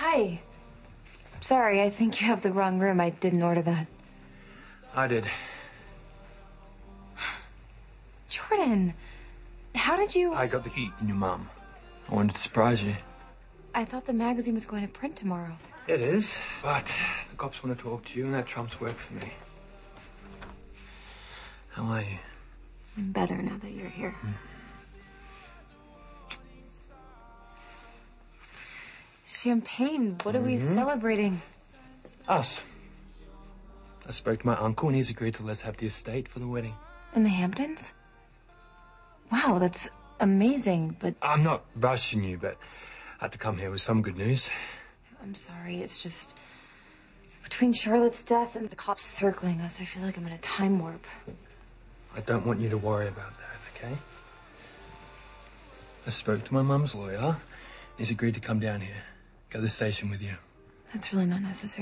Hi. Sorry, I think you have the wrong room. I didn't order that. I did. Jordan, how did you... I got the key from your mum. I wanted to surprise you. I thought the magazine was going to print tomorrow. It is, but the cops want to talk to you, and that trumps work for me. How are you? I'm better now that you're here. Champagne. What are we celebrating? Us. I spoke to my uncle, and he's agreed to let us have the estate for the wedding. In the Hamptons? Wow, that's amazing, but... I'm not rushing you, but I had to come here with some good news. I'm sorry, it's just... Between Charlotte's death and the cops circling us, I feel like I'm in a time warp. I don't want you to worry about that, okay? I spoke to my mum's lawyer. He's agreed to come down here. Go to the station with you. That's really not necessary.